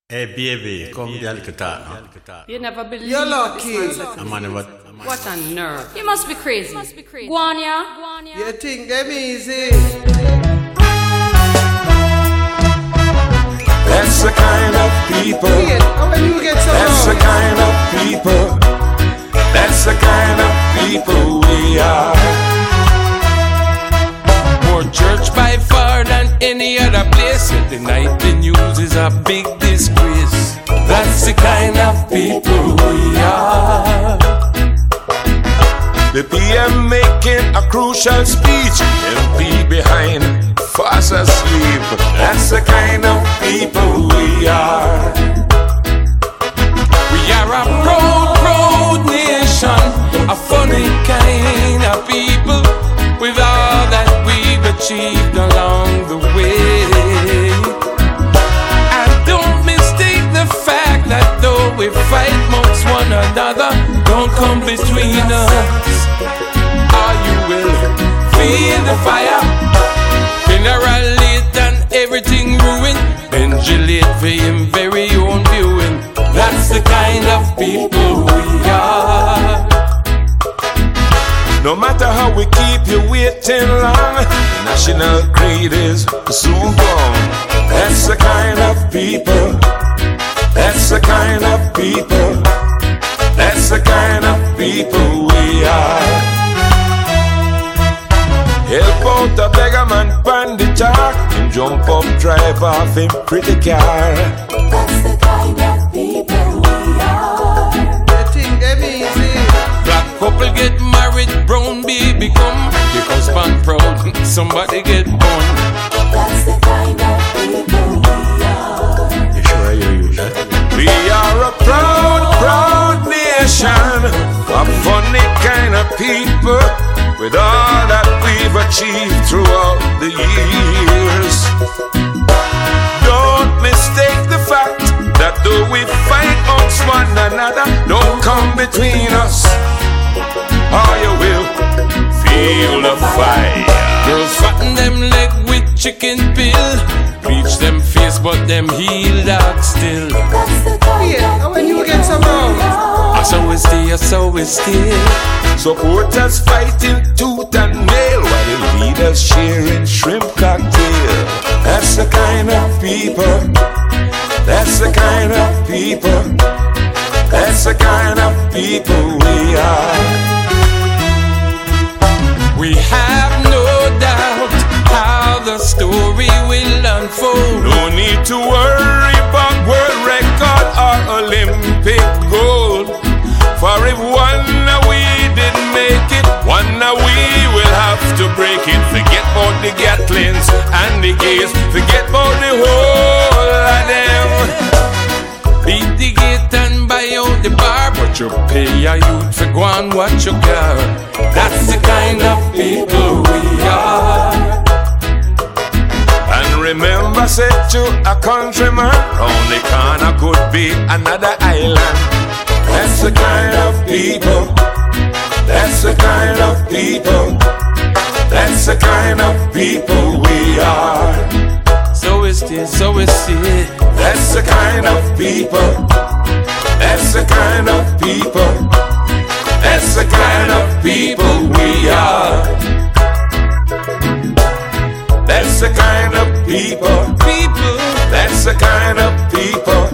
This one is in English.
Hey baby, come girl guitar. You never believe. You're lucky. What a nerve. You must be crazy. Go on, yeah? You think them easy? That's the kind of people. When you get some That's the kind of people. That's the kind of people we are. More church by far than any other place. Yet the nightly news is a big disgrace. That's the kind of people we are. The PM making a crucial speech, MP behind, fast asleep. That's the kind of people we are. We are a proud nation, a funny kind of people, with all that we've achieved along the way. And don't mistake the fact that though we fight amongst one another, don't come between us, or you will feel the fire. Funeral late and everything ruined, pendulate for him very own viewing. That's the kind of people we are. No matter how we keep you waiting long, the national creed is soon gone. That's the kind of people. That's the kind of people. That's the kind of people we are. Help out a beggar man pan the jar, him jump up, drive off him pretty car. That's the kind of people we are. You think them easy? Black couple get married, brown baby come, the husband proud, somebody get born. That's the kind of people we are. You sure you use that? We are a proud nation, a funny kind of people, with all that we've achieved throughout the years. Don't mistake the fact that though we fight amongst one another, don't come between us, or you will feel the fire. Girls fatten them leg with chicken pill, bleach them face but them heel dog still. That's the kind of When you get some I so we stay, I so we stay. Supporters fighting tooth and nail, while the leaders sharing shrimp cocktail. That's the kind of people. That's the kind of people. That's the kind of people we are. We have no doubt how the story will unfold. No need to worry about world record or Olympic gold. For if one we didn't make it, one we will have to break it. Forget about the Gatlins and the gays, forget about the whole of them. Beat the gate and buy out the bar, but you pay your youth for go and watch your car. That's the kind of people we are. And remember, said to a countryman, round the corner could be another island. That's the kind of people. That's the kind of people. That's the kind of people we are. So is this, so is it. That's the kind of people. That's the kind of people. That's the kind of people we are. That's the kind of people. People, That's the kind of people.